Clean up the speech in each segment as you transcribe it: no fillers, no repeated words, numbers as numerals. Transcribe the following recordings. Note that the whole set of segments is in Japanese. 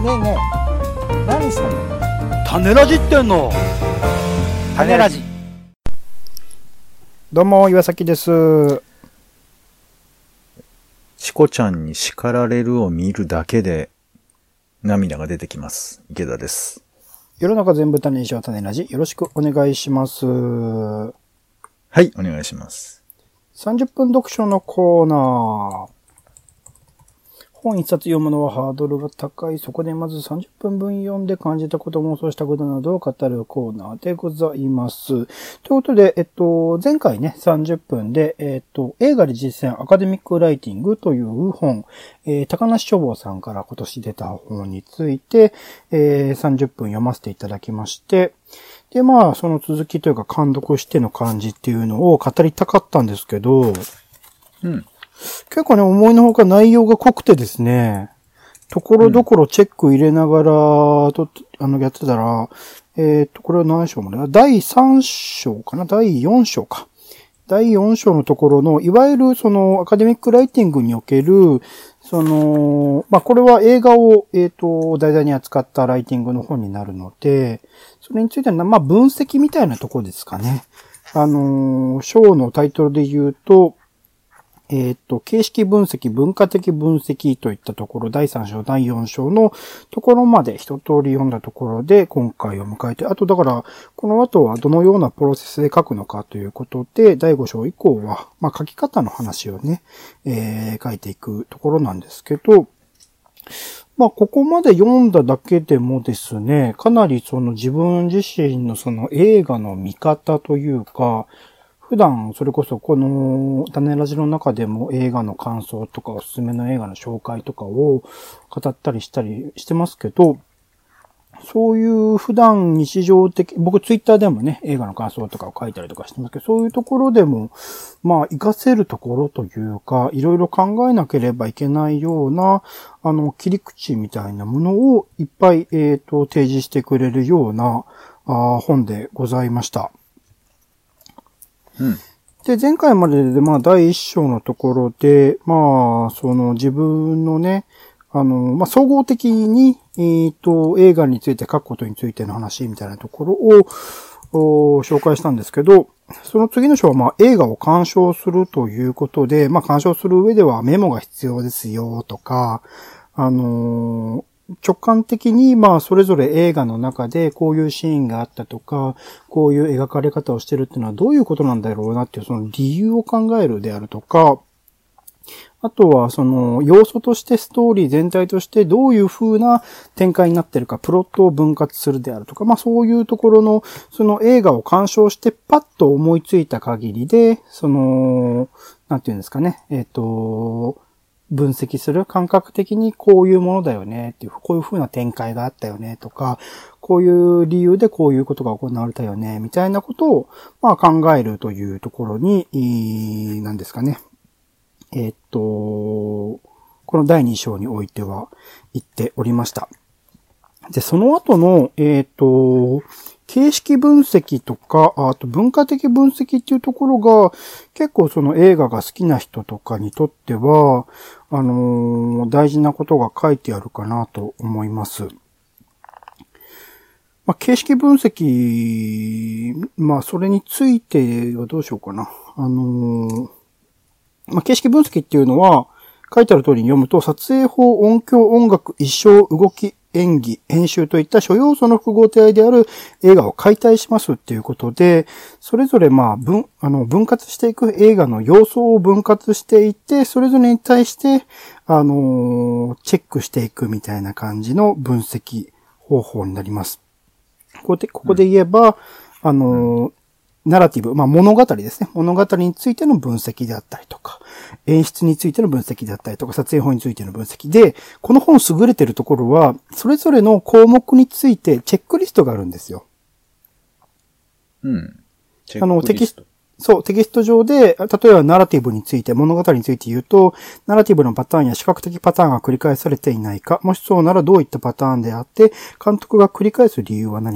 えねえ、何してんの？ 種ラジってんの。 種ラジ。どうも岩崎です。 チコちゃんに叱られるを見るだけで涙が出てきます。池田です。 世の中全部種にしよう種ラジ。よろしくお願いします。 はい、お願いします。 30分読書のコーナー。本一冊読むのはハードルが高い。そこでまず30分分読んで感じたこと、妄想したことなどを語るコーナーでございます。ということで、前回ね、30分で、映画で実践アカデミックライティングという本、高梨書房さんから今年出た本について、30分読ませていただきまして、で、まあ、その続きというか、監読しての感じっていうのを語りたかったんですけど、結構ね、思いのほか内容が濃くてですね、ところどころチェック入れながら、やってたら、これは何章もね、第3章かな第4章か。第4章のところの、いわゆるそのアカデミックライティングにおける、これは映画を、題材に扱ったライティングの本になるので、それについては、分析みたいなところですかね。章のタイトルで言うと、形式分析、文化的分析といったところ、第3章、第4章のところまで一通り読んだところで今回を迎えて、あとだから、この後はどのようなプロセスで書くのかということで、第5章以降は、書き方の話をね、書いていくところなんですけど、ここまで読んだだけでもですね、かなりその自分自身のその映画の見方というか、普段、それこそこの種ラジの中でも映画の感想とかおすすめの映画の紹介とかを語ったりしたりしてますけど、そういう普段日常的、僕ツイッターでもね、映画の感想とかを書いたりとかしてますけど、そういうところでも、活かせるところというか、いろいろ考えなければいけないような、切り口みたいなものをいっぱい、提示してくれるような、本でございました。で、前回までで、第一章のところで、自分のね、総合的に、映画について書くことについての話みたいなところを、紹介したんですけど、その次の章は、映画を鑑賞するということで、鑑賞する上ではメモが必要ですよ、とか、直感的に、それぞれ映画の中でこういうシーンがあったとか、こういう描かれ方をしてるっていうのはどういうことなんだろうなっていうその理由を考えるであるとか、あとはその要素としてストーリー全体としてどういう風な展開になってるか、プロットを分割するであるとか、そういうところのその映画を鑑賞してパッと思いついた限りで、なんていうんですかね、分析する感覚的にこういうものだよねっていう、こういう風な展開があったよねとか、こういう理由でこういうことが行われたよねみたいなことを考えるというところに、何ですかね。この第2章においては言っておりました。で、その後の、形式分析とか、あと文化的分析っていうところが、結構その映画が好きな人とかにとっては、大事なことが書いてあるかなと思います。形式分析、それについてはどうしようかな。形式分析っていうのは、書いてある通りに読むと、撮影法、音響、音楽、衣装、動き、演技、編集といった諸要素の複合体である映画を解体しますっていうことで、それぞれ分割していく映画の要素を分割していって、それぞれに対して、チェックしていくみたいな感じの分析方法になります。ここで言えば、ナラティブ、物語ですね。物語についての分析であったりとか、演出についての分析であったりとか、撮影法についての分析で、この本優れてるところは、それぞれの項目についてチェックリストがあるんですよ。 チェックリスト。 テキスト上で、例えばナラティブについて、物語について言うと、ナラティブのパターンや視覚的パターンが繰り返されていないか、もしそうならどういったパターンであって、監督が繰り返す理由は何か、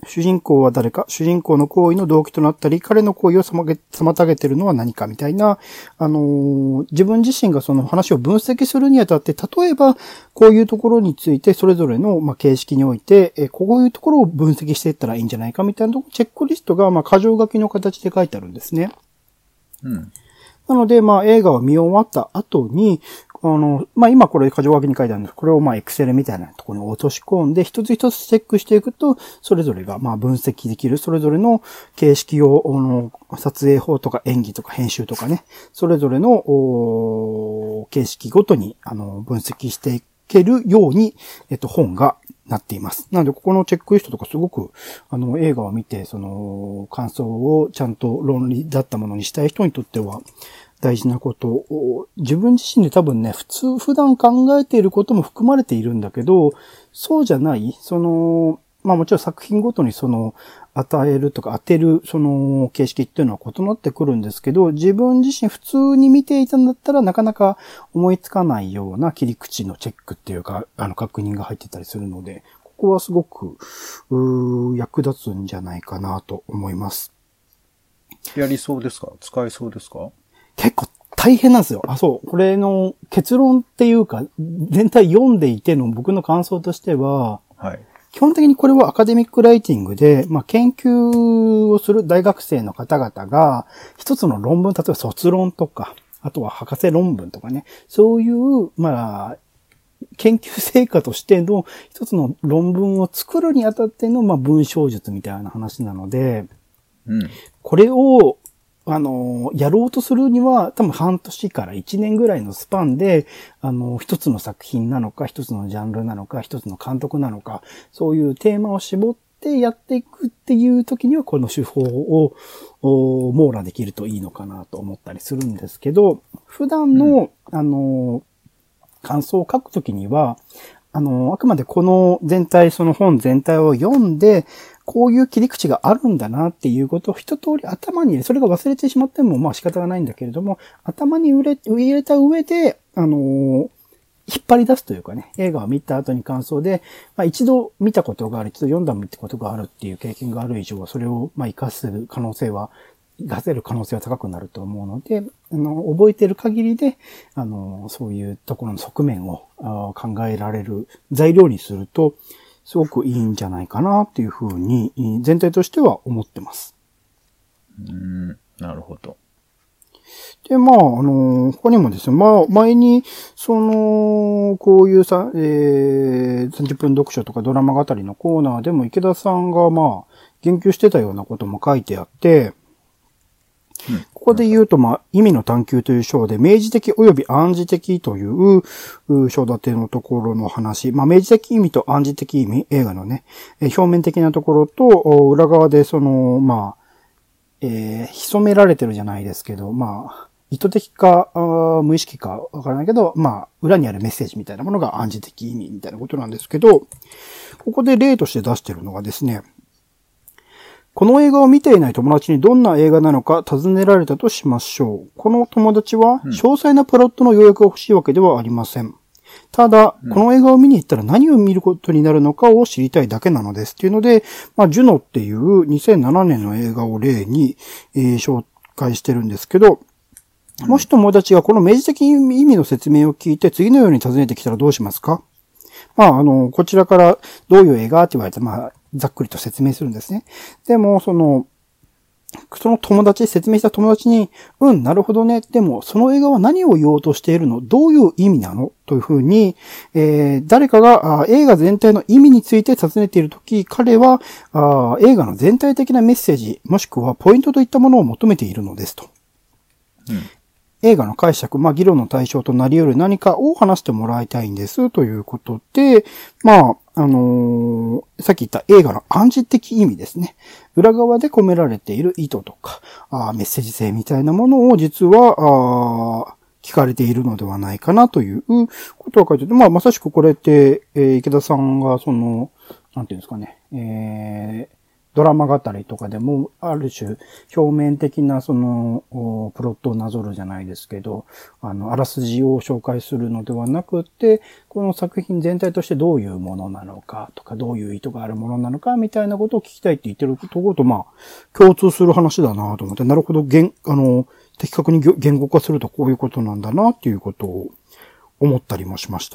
主人公は誰か、主人公の行為の動機となったり、彼の行為を妨げているのは何かみたいな、自分自身がその話を分析するにあたって、例えば、こういうところについて、それぞれの、形式において、こういうところを分析していったらいいんじゃないかみたいなチェックリストが、箇条書きの形で書いてあるんですね。 うん。 なので、映画を見終わった後に、今これ箇条書きに書いてあるんです。これをExcel みたいなところに落とし込んで、一つ一つチェックしていくと、それぞれが分析できる、それぞれの形式を、撮影法とか演技とか編集とかね、それぞれの形式ごとに分析していけるように、本がなっています。なので、ここのチェックリストとかすごく、映画を見て、感想をちゃんと論理だったものにしたい人にとっては、大事なことを、自分自身で多分ね、普段考えていることも含まれているんだけど、そうじゃない、もちろん作品ごとに与えるとか当てる、形式っていうのは異なってくるんですけど、自分自身普通に見ていたんだったらなかなか思いつかないような切り口のチェックっていうか、確認が入ってたりするので、ここはすごく、役立つんじゃないかなと思います。 やりそうですか？使えそうですか？ 結構大変なんですよ。これの結論っていうか、全体読んでいての僕の感想としては、 はい。 基本的にこれはアカデミックライティングで、研究をする大学生の方々が、一つの論文、例えば卒論とか、あとは博士論文とかね、そういう、研究成果としての一つの論文を作るにあたっての、文章術みたいな話なので、 うん。 これを、やろうとするには、多分半年から1年ぐらいのスパンで、一つの作品なのか、一つのジャンルなのか、一つの監督なのか、そういうテーマを絞ってやっていくっていう時には、この手法を網羅できるといいのかなと思ったりするんですけど、普段の、感想を書くときには、あくまでこのその本全体を読んで、こういう切り口があるんだなっていうことを一通り頭に入れ、それが忘れてしまっても仕方がないんだけれども、頭に入れた上で、引っ張り出すというかね、映画を見た後に感想で、一度見たことがある、一度読んだことがあるっていう経験がある以上は、それを活かせる可能性は高くなると思うので、覚えている限りで、そういうところの側面を考えられる材料にすると、すごくいいんじゃないかなっていうふうに、全体としては思ってます。 なるほど。 で、他にもですね、前に、こういう30分読書とかドラマ語りのコーナーでも池田さんが言及してたようなことも書いてあって、ここで言うと、意味の探求という章で、明示的及び暗示的という章立てのところの話。明示的意味と暗示的意味、映画のね、表面的なところと、裏側で潜められてるじゃないですけど、意図的か、無意識かわからないけど、裏にあるメッセージみたいなものが暗示的意味みたいなことなんですけど、ここで例として出してるのがですね、この映画を見ていない友達にどんな映画なのか尋ねられたとしましょう。この友達は詳細なプロットの要約が欲しいわけではありません。ただ、この映画を見に行ったら何を見ることになるのかを知りたいだけなのです。っていうので、ジュノっていう2007年の映画を例に、紹介してるんですけど、もし友達がこの明示的意味の説明を聞いて次のように尋ねてきたらどうしますか？こちらからどういう映画って言われて、ざっくりと説明するんですね。でも、その説明した友達に、なるほどね。でも、その映画は何を言おうとしているの？どういう意味なの？というふうに、誰かが映画全体の意味について尋ねているとき、彼は映画の全体的なメッセージ、もしくはポイントといったものを求めているのですと。映画の解釈、議論の対象となり得る何かを話してもらいたいんですということで、さっき言った映画の暗示的意味ですね。裏側で込められている意図とか、メッセージ性みたいなものを実は、聞かれているのではないかなということが書いてて、まさしくこれって、池田さんがなんていうんですかね、 ドラマ語りとかでも、ある種、表面的なプロットをなぞるじゃないですけど、あらすじを紹介するのではなくて、この作品全体としてどういうものなのかとか、どういう意図があるものなのかみたいなことを聞きたいって言ってるところと、共通する話だなと思って、なるほど、的確に言語化するとこういうことなんだなっていうことを思ったりもしました。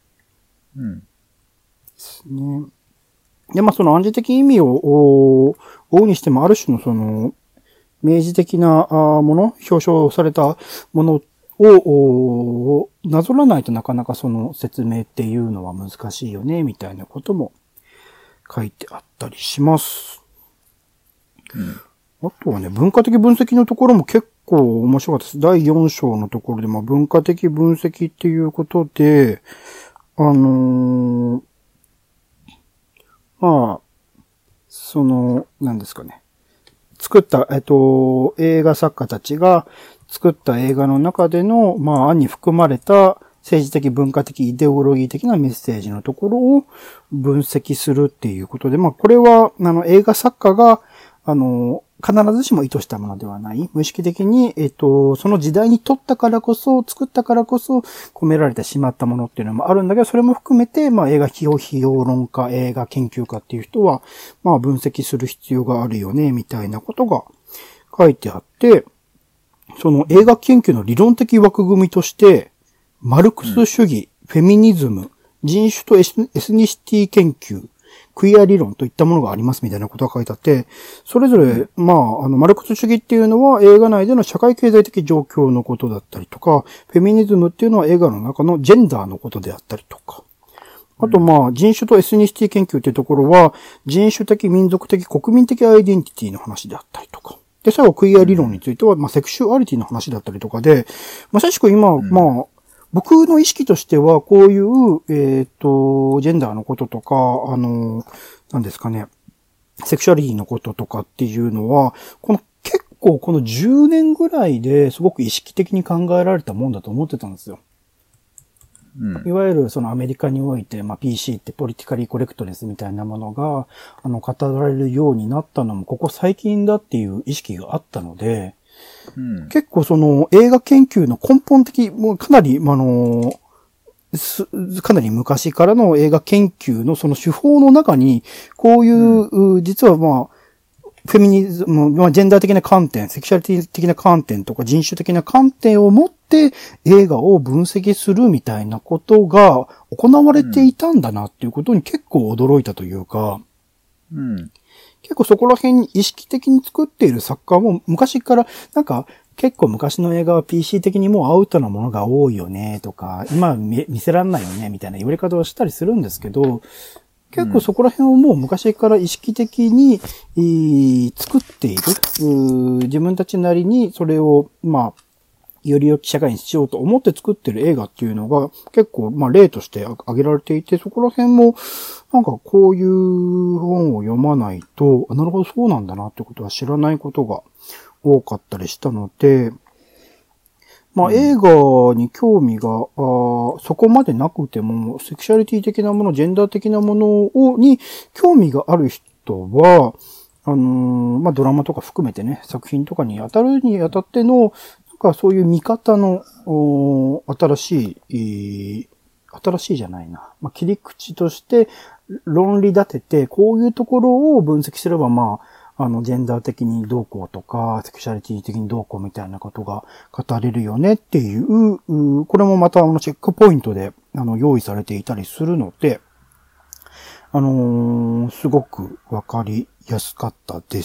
ですね。で、その暗示的意味を追うにしても、ある種の明示的なもの、表彰されたものをなぞらないとなかなかその説明っていうのは難しいよね、みたいなことも書いてあったりします。あとはね、文化的分析のところも結構面白かったです。第4章のところで、文化的分析っていうことで、何ですかね。作った、映画作家たちが作った映画の中での、案に含まれた政治的、文化的、イデオロギー的なメッセージのところを分析するっていうことで、これは、映画作家が、必ずしも意図したものではない。無意識的に、その時代に撮ったからこそ、作ったからこそ、込められてしまったものっていうのもあるんだけど、それも含めて、映画批評論家、映画研究家っていう人は、分析する必要があるよね、みたいなことが書いてあって、その映画研究の理論的枠組みとして、マルクス主義、フェミニズム、人種とエスニシティ研究、クイア理論といったものがありますみたいなことが書いてあって、それぞれ、マルクス主義っていうのは映画内での社会経済的状況のことだったりとか、フェミニズムっていうのは映画の中のジェンダーのことであったりとか、あと人種とエスニシティ研究っていうところは、人種的、民族的、国民的アイデンティティの話であったりとか。で、最後クイア理論については、セクシュアリティの話だったりとかで、まさしく今、僕の意識としては、こういう、ジェンダーのこととか、何ですかね、セクシュアリティのこととかっていうのは、結構この10年ぐらいですごく意識的に考えられたもんだと思ってたんですよ。いわゆるそのアメリカにおいて、PC ってポリティカリーコレクトネスみたいなものが、語られるようになったのも、ここ最近だっていう意識があったので、結構その映画研究の根本的、もうかなり、かなり昔からの映画研究のその手法の中に、こういう、実はフェミニズム、ジェンダー的な観点、セクシャリティ的な観点とか人種的な観点を持って映画を分析するみたいなことが行われていたんだなっていうことに結構驚いたというか、結構そこら辺に意識的に作っている作家も昔から結構昔の映画は PC 的にもうアウトなものが多いよねとか、今は見せらんないよねみたいな言われ方をしたりするんですけど、結構そこら辺をもう昔から意識的に作っている。自分たちなりにそれをより良き社会にしようと思って作ってる映画っていうのが結構例として挙げられていて、そこら辺もこういう本を読まないと、なるほどそうなんだなってことは知らないことが多かったりしたので、映画に興味がそこまでなくても、セクシャリティ的なもの、ジェンダー的なものに興味がある人は、ドラマとか含めてね、作品とかに当たるにあたっての、そういう見方の新しいじゃないな。切り口として論理立てて、こういうところを分析すれば、ジェンダー的にどうこうとか、セクシャリティ的にどうこうみたいなことが語れるよねっていう、これもまたチェックポイントで用意されていたりするので、すごくわかりやすかったです。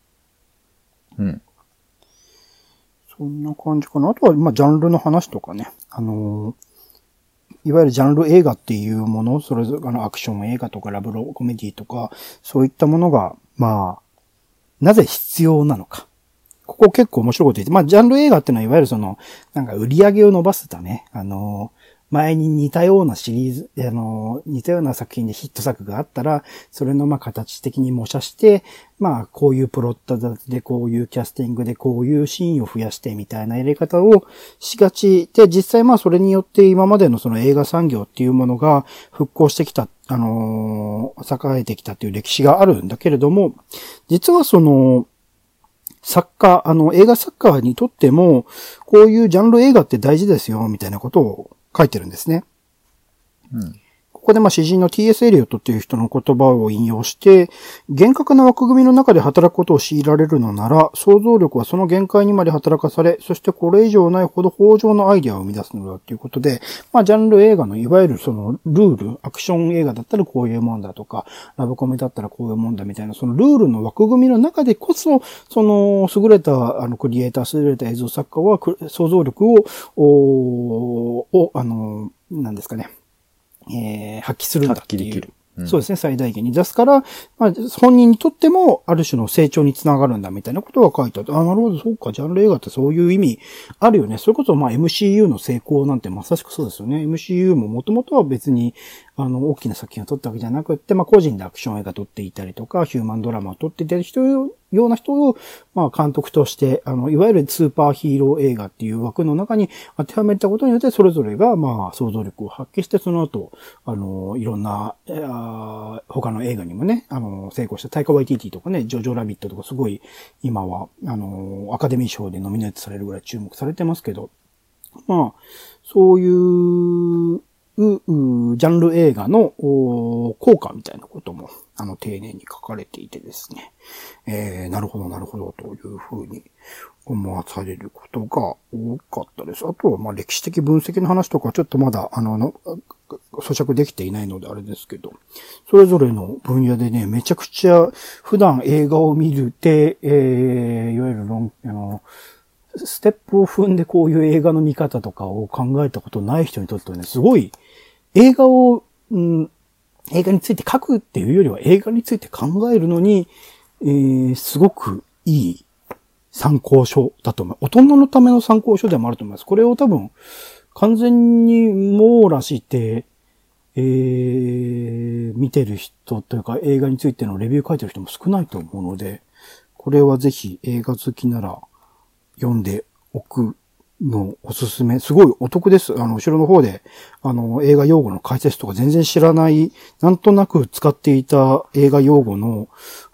そんな感じかな。あとは、ジャンルの話とかね。いわゆるジャンル映画っていうもの、それぞれアクション映画とかラブコメディとか、そういったものが、なぜ必要なのか。ここ結構面白いこと言って、ジャンル映画ってのは、いわゆる売り上げを伸ばすため、 前に似たようなシリーズ、似たような作品でヒット作があったら、それの形的に模写して、こういうプロット立てで、こういうキャスティングで、こういうシーンを増やしてみたいなやり方をしがちで、実際それによって今までのその映画産業っていうものが復興してきた、栄えてきたっていう歴史があるんだけれども、実はその、映画作家にとっても、こういうジャンル映画って大事ですよ、みたいなことを書いてるんですね。ここで詩人の T.S. エリオットっていう人の言葉を引用して、厳格な枠組みの中で働くことを強いられるのなら、想像力はその限界にまで働かされ、そしてこれ以上ないほど豊穣のアイデアを生み出すのだということで、ジャンル映画のいわゆるそのルール、アクション映画だったらこういうもんだとか、ラブコメだったらこういうもんだみたいな、そのルールの枠組みの中でこそ、その優れたクリエイター、優れた映像作家は想像力を、なんですかね。発揮するんだっていう。そうですね、最大限に出すから、本人にとっても、ある種の成長につながるんだみたいなことが書いてあって、なるほど、そうか、ジャンル映画ってそういう意味あるよね。それこそMCU の成功なんてまさしくそうですよね。MCU ももともとは別に、大きな作品を撮ったわけじゃなくって、個人でアクション映画撮っていたりとか、ヒューマンドラマを撮っていたりような人を、監督として、いわゆるスーパーヒーロー映画っていう枠の中に当てはめたことによって、それぞれが、想像力を発揮して、その後、いろんな、他の映画にもね、成功したタイカ・ワイティティとかね、ジョジョ・ラビットとかすごい、今は、アカデミー賞でノミネートされるぐらい注目されてますけど、そういう、ジャンル映画の効果みたいなことも、丁寧に書かれていてですね。なるほど、なるほど、というふうに思わされることが多かったです。あとは、歴史的分析の話とか、ちょっとまだ、咀嚼できていないのであれですけど、それぞれの分野でね、めちゃくちゃ、普段映画を見るっていわゆるステップを踏んでこういう映画の見方とかを考えたことない人にとってはね、すごい、映画について書くっていうよりは映画について考えるのに、すごくいい参考書だと思う。大人のための参考書でもあると思います。これを多分、完全に網羅して、見てる人というか映画についてのレビュー書いてる人も少ないと思うので、これはぜひ映画好きなら読んでおくのおすすめ。すごいお得です。後ろの方で、映画用語の解説とか全然知らない、なんとなく使っていた映画用語の、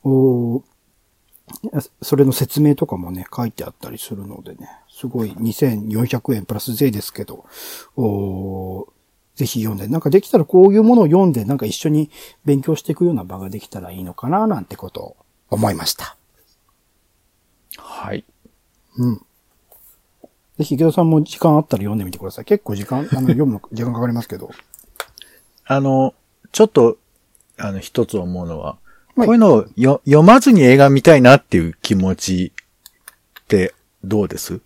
それの説明とかもね、書いてあったりするのでね、すごい2400円プラス税ですけど、ぜひ読んで、できたらこういうものを読んで、一緒に勉強していくような場ができたらいいのかな、なんてことを思いました。 はい。 ぜひ池田さんも時間あったら読んでみてください。結構読むの時間かかりますけど。 ちょっと、一つ思うのは、こういうのを読まずに映画見たいなっていう気持ちってどうです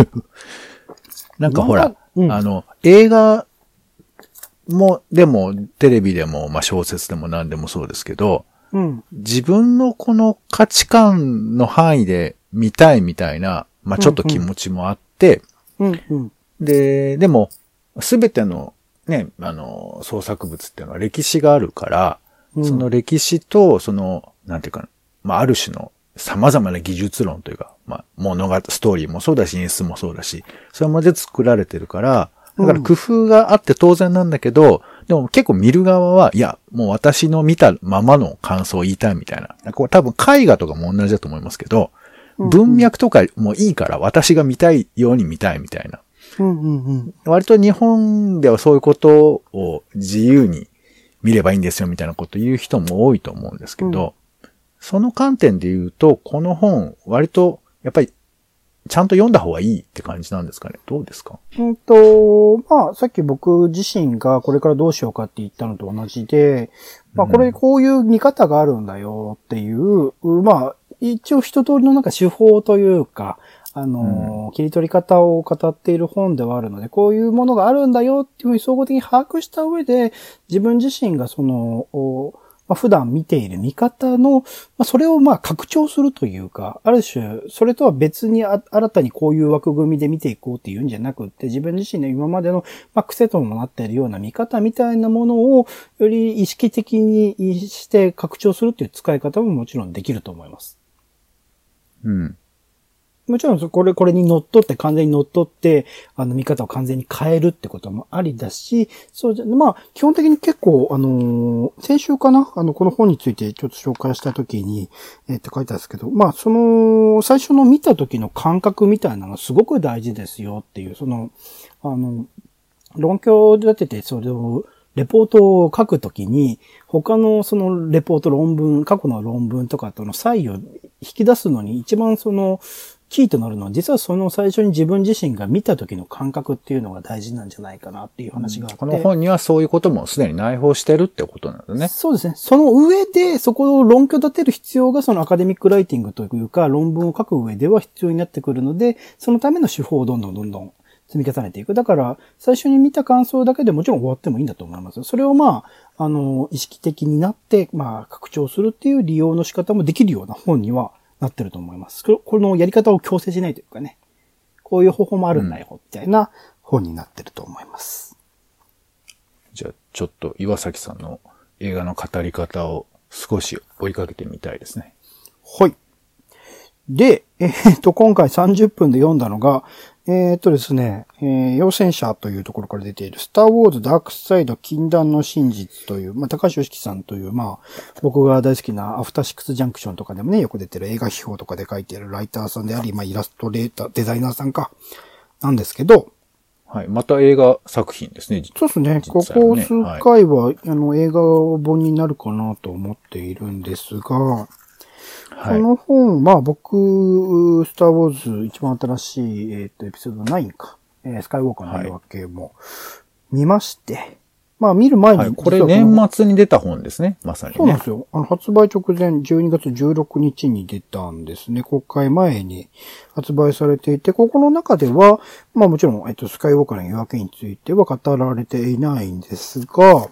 ほら、映画でも、テレビでも、小説でも何でもそうですけど、自分のこの価値観の範囲で見たいみたいな、ちょっと気持ちもあって、でも、すべてのね、創作物っていうのは歴史があるから、その歴史と、なんていうかな、ある種の様々な技術論というか、ストーリーもそうだし、演出もそうだし、それまで作られてるから、だから工夫があって当然なんだけど、でも結構見る側は、いや、もう私の見たままの感想を言いたいみたいな。これ多分絵画とかも同じだと思いますけど、文脈とかもいいから私が見たいように見たいみたいな。割と日本ではそういうことを自由に見ればいいんですよみたいなこと言う人も多いと思うんですけど、その観点で言うと、この本、割と、やっぱり、ちゃんと読んだ方がいいって感じなんですかね。どうですか？ さっき僕自身がこれからどうしようかって言ったのと同じで、こういう見方があるんだよっていう、一応一通りの手法というか、切り取り方を語っている本ではあるので、こういうものがあるんだよっていうふうに総合的に把握した上で、自分自身が普段見ている見方の、それを拡張するというか、ある種、それとは別に新たにこういう枠組みで見ていこうっていうんじゃなくって、自分自身の今までの、癖ともなっているような見方みたいなものを、より意識的にして拡張するっていう使い方ももちろんできると思います。 うん。 もちろんこれに完全に乗っ取って、見方を完全に変えるってこともありだし、そうじゃ、基本的に結構、先週かなこの本についてちょっと紹介したときに、書いてあるんですけど、最初の見た時の感覚みたいなのがすごく大事ですよっていう、論拠を立てて、それを、レポートを書くときに、他のそのレポート論文、過去の論文とかとの差異を引き出すのに一番キーとなるのは、実は最初に自分自身が見た時の感覚っていうのが大事なんじゃないかなっていう話があって。 この本にはそういうこともすでに内包してるってことなんですね。 そうですね。その上で、そこを論拠立てる必要がアカデミックライティングというか、論文を書く上では必要になってくるので、そのための手法をどんどん積み重ねていく。だから、最初に見た感想だけでもちろん終わってもいいんだと思います。それを意識的になって、拡張するっていう利用の仕方もできるような本にはなってると思います。このやり方を強制しないというかね。こういう方法もあるんだよ、みたいな本になってると思います。 じゃあ、ちょっと岩崎さんの映画の語り方を少し追いかけてみたいですね。 はい。で、今回30分で読んだのが、ですね、陽戦者というところから出ている、スターウォーズダークサイド禁断の真実という、高橋良樹さんという、僕が大好きなアフターシックスジャンクションとかでもね、よく出てる映画秘宝とかで書いているライターさんであり、イラストレーター、デザイナーさんか、なんですけど、 はい。また映画作品ですね。 そうですね。ここ数回は、映画本になるかなと思っているんですが、この本、僕、スターウォーズ一番新しい、エピソード9か、スカイウォーカーの夜明けも見まして、見る前に、 これ年末に出た本ですね、まさにね。 そうなんですよ。発売直前、12月16日に出たんですね。公開前に発売されていて、ここの中では、もちろん、スカイウォーカーの夜明けについては語られていないんですが、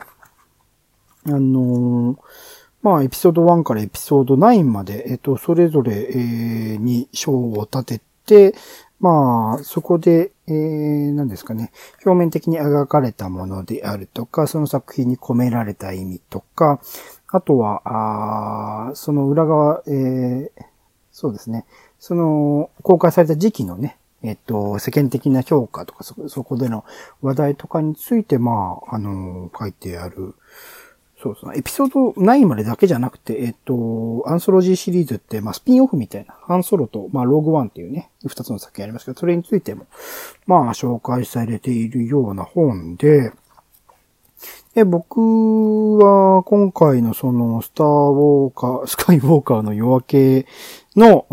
エピソード1からエピソード9まで、それぞれ、に章を立てて、そこで、何ですかね、表面的に描かれたものであるとか、その作品に込められた意味とか、あとは、その裏側、そうですね、公開された時期のね、世間的な評価とか、そこでの話題とかについて、書いてある、そうですね。エピソード9までだけじゃなくて、アンソロジーシリーズって、スピンオフみたいな、ハンソロと、ローグワンっていうね、二つの作品ありますけど、それについても、紹介されているような本で、僕は今回のスカイウォーカーの夜明けの、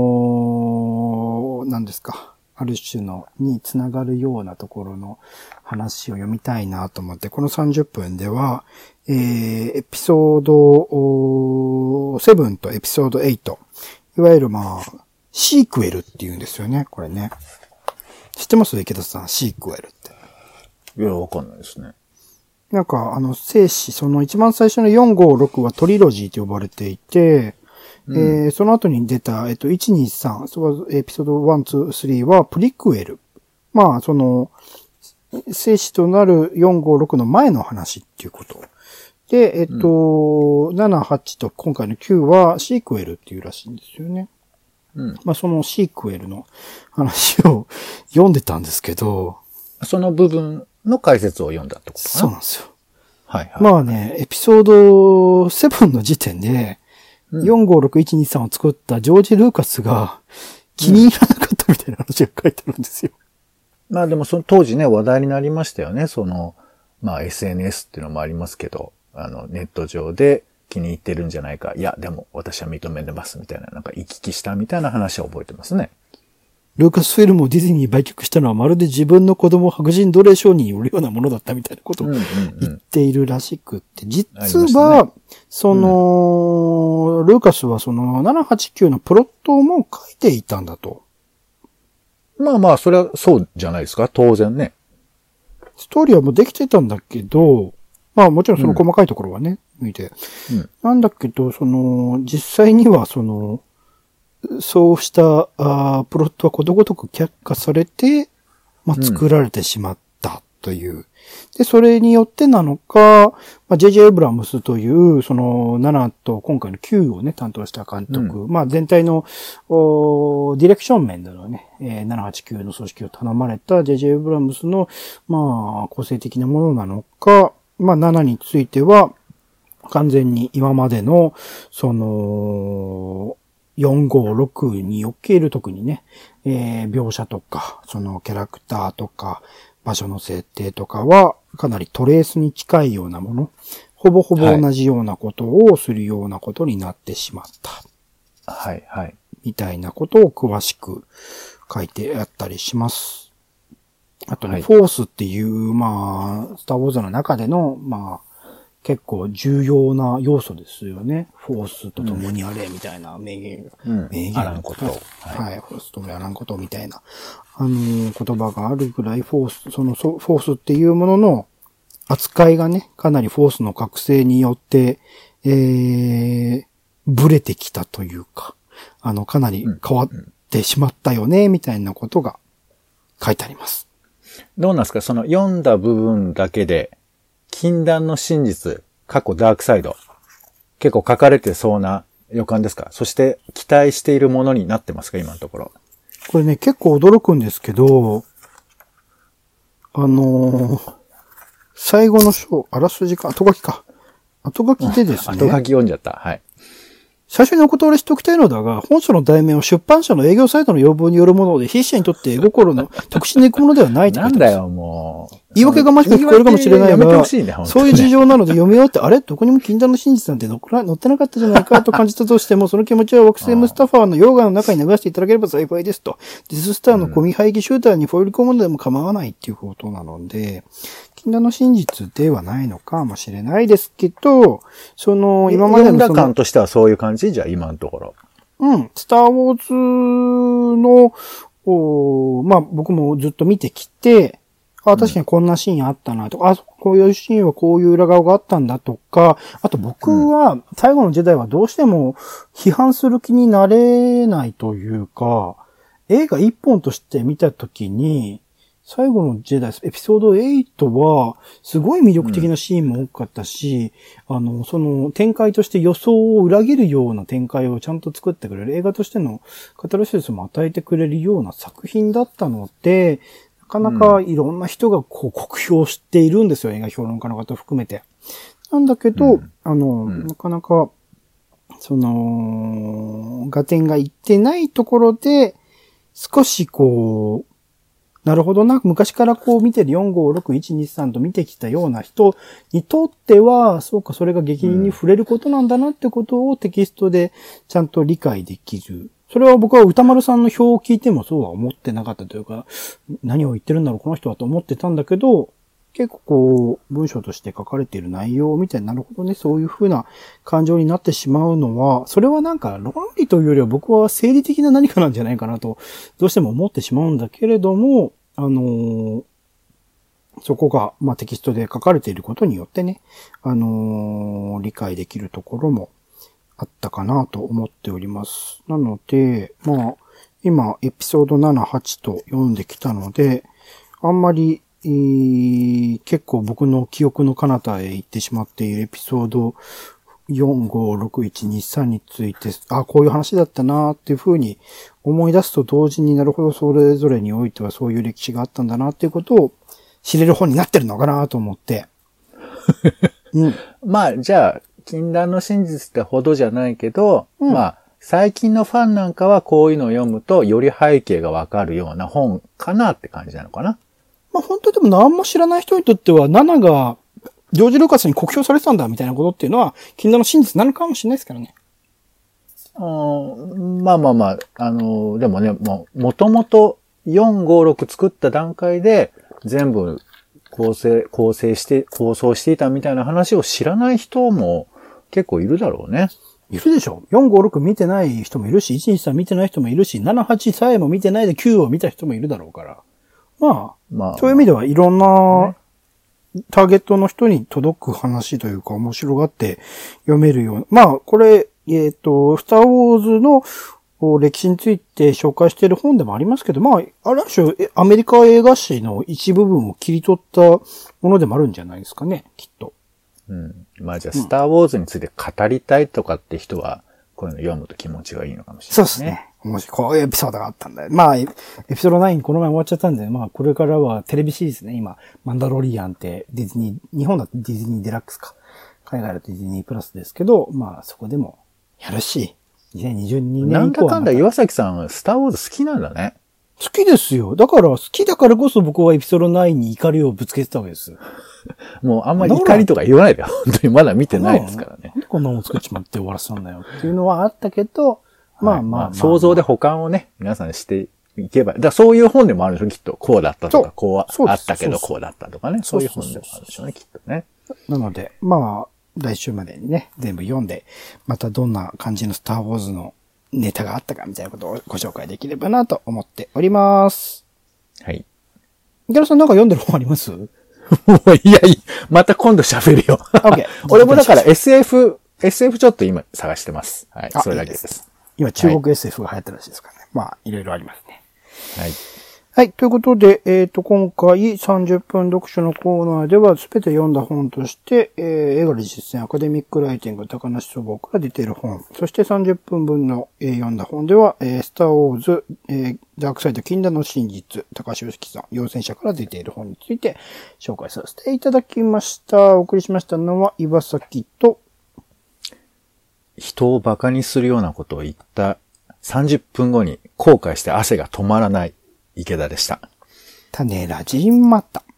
何ですか。ある種につながるようなところの話を読みたいなと思って、この30分では、エピソード7とエピソード8。いわゆるシークエルって言うんですよね、これね。知ってます池田さん、シークエルって。 いや、わかんないですね。 聖史、一番最初の4、5、6はトリロジーと呼ばれていて、その後に出た、1、2、3、エピソード1、2、3はプリクエル。聖史となる4、5、6の前の話っていうこと。で、7、8と今回の9はシークエルっていうらしいんですよね。そのシークエルの話を読んでたんですけど。 その部分の解説を読んだってことかな。 そうなんですよ。 はいはい。 エピソード7の時点で、4、5、6、1、2、3を作ったジョージ・ルーカスが気に入らなかったみたいな話が書いてあるんですよ。 でも当時ね、話題になりましたよね。SNS っていうのもありますけど、ネット上で気に入ってるんじゃないか。いや、でも私は認めてますみたいな、行き来したみたいな話は覚えてますね。 ルーカスフィルムをディズニーに売却したのはまるで自分の子供を白人奴隷商人に売るようなものだったみたいなことを言っているらしくって、実は、ルーカスは7、8、9のプロットも書いていたんだと。 それはそうじゃないですか。当然ね。 ストーリーはもうできてたんだけど、 まあもちろんその細かいところはね、見て。なんだけど、実際にはそうしたプロットはことごとく却下されて、まあ作られてしまったという。で、それによってなのか、まあ、J.J. エイブラムスという、7と今回の9をね、担当した監督、まあ全体の、ディレクション面でのね、789の組織を頼まれた J.J. エイブラムスの、まあ、個性的なものなのか、まあ7については、完全に今までの、456における特にね、描写とか、キャラクターとか、場所の設定とかは、かなりトレースに近いようなもの、ほぼほぼ同じようなことをするようなことになってしまった。 はい、はい。 みたいなことを詳しく書いてあったりします。あとね、フォースっていう、まあ、スターウォーズの中での、まあ、結構重要な要素ですよね。フォースと共にあれ、みたいな名言。名言。 あらんこと。 はい。フォースと共にあらんこと、みたいな、言葉があるぐらい、フォースっていうものの扱いがね、かなりフォースの覚醒によって、ブレてきたというか、かなり変わってしまったよね、みたいなことが書いてあります。 どうなんですか？読んだ部分だけで、禁断の真実、ダークサイド。結構書かれてそうな予感ですか？そして期待しているものになってますか？今のところ。 これね、結構驚くんですけど、最後の章、あらすじか、後書きか。後書きでですね。 後書き読んじゃった。はい。 最初にお断りしておきたいのだが、本書の題名は出版社の営業サイトの要望によるもので、筆者にとって絵心の特殊な行くものではないと書いてます。 なんだよ、もう。 言い訳がましく聞こえるかもしれないが、そういう事情なので読み終わって、あれどこにも禁断の真実なんて載ってなかったじゃないかと感じたとしても、その気持ちは惑星ムスタファーの溶岩の中に流していただければ幸いですと。ディススターのゴミ廃棄シューターにフォイル込むのでも構わないっていうことなので、禁断の真実ではないのかもしれないですけど、今までの読んだ感としてはそういう感じじゃあ今のところ。 スターウォーズの、まあ、僕もずっと見てきて、確かにこんなシーンあったなとか、こういうシーンはこういう裏側があったんだとか、あと僕は最後のジェダイはどうしても批判する気になれないというか、映画一本として見たときに、最後のジェダイエピソード8は、すごい魅力的なシーンも多かったし、その展開として予想を裏切るような展開をちゃんと作ってくれる、映画としてのカタルシスも与えてくれるような作品だったので、なかなかいろんな人が酷評しているんですよ、映画評論家の方含めて。なんだけど、なかなか、合点がいってないところで、少しなるほどな。昔から見てる4、5、6、1、2、3と見てきたような人にとっては、そうか、それが劇に触れることなんだなってことをテキストでちゃんと理解できる。それは僕は歌丸さんの表を聞いてもそうは思ってなかったというか、何を言ってるんだろう、この人はと思ってたんだけど、結構文章として書かれている内容みたいになるほどね、そういう風な感情になってしまうのは、それはなんか論理というよりは僕は生理的な何かなんじゃないかなと、どうしても思ってしまうんだけれども、そこが、まあ、テキストで書かれていることによってね、理解できるところもあったかなと思っております。なので、まあ、今、エピソード7、8と読んできたので、あんまり、結構僕の記憶の彼方へ行ってしまっているエピソード4、5、6、1、2、3について、こういう話だったなっていう風に思い出すと同時になるほどそれぞれにおいてはそういう歴史があったんだなっていうことを知れる本になってるのかなと思って。 まあ、じゃあ、禁断の真実ってほどじゃないけど、まあ、最近のファンなんかはこういうのを読むとより背景がわかるような本かなって感じなのかな。 まあ本当でも何も知らない人にとっては、7がジョージ・ルーカスに酷評されてたんだみたいなことっていうのは、禁断の真実なのかもしれないですからね。 まあまあまあ、でもね、もともと4、5、6作った段階で全部構想していたみたいな話を知らない人も結構いるだろうね。 いるでしょ。4、5、6見てない人もいるし、1、2、3見てない人もいるし、7、8さえも見てないで9を見た人もいるだろうから。まあ、そういう意味ではいろんなターゲットの人に届く話というか面白がって読めるような。まあ、これ、スターウォーズの歴史について紹介している本でもありますけど、まあ、ある種、アメリカ映画史の一部分を切り取ったものでもあるんじゃないですかね、きっと。 うん。まあじゃあ、スターウォーズについて語りたいとかって人は、こういうの読むと気持ちがいいのかもしれない、ね。 そうですね。もしこういうエピソードがあったんだよ。まあ、エピソード9この前終わっちゃったんで、まあ、これからはテレビシリーズね、今、マンダロリアンってディズニー、日本だとディズニーデラックスか。海外だとディズニープラスですけど、まあ、そこでもやるし、2022年以降はなんだかんだ岩崎さん、スターウォーズ好きなんだね。 好きですよ。だから、好きだからこそ僕はエピソード9に怒りをぶつけてたわけです。 もうあんまり怒りとか言わないでよ。本当にまだ見てないですからね。 なんでこんなもん作っちまって終わらせたんだよっていうのはあったけど、まあまあ、 想像で保管をね、皆さんしていけば、だからそういう本でもあるでしょ、きっと。こうだったとか、こうあったけどこうだったとかね。そういう本でもあるでしょうね、きっとね。 なので、まあ、来週までにね、全部読んで、またどんな感じのスターウォーズのネタがあったかみたいなことをご紹介できればなと思っております。 はい。 ギャルさんなんか読んでる本あります？ もういや、また今度喋るよ。 OK。 俺もだから SF ちょっと今探してます。はい。それだけです。 今中国 SF が流行ってるらしいですからね。まあ、いろいろありますね。 はい。 はい。ということで、今回30分読書のコーナーでは、すべて読んだ本として、映画で実践アカデミックライティング高梨書房から出ている本。そして30分分の、読んだ本では、スターウォーズ、ダークサイド禁断の真実、高橋良樹さん、陽戦者から出ている本について紹介させていただきました。お送りしましたのは、岩崎と、 人を馬鹿にするようなことを言った30分後に後悔して汗が止まらない池田でした。 種ラジンマッタ。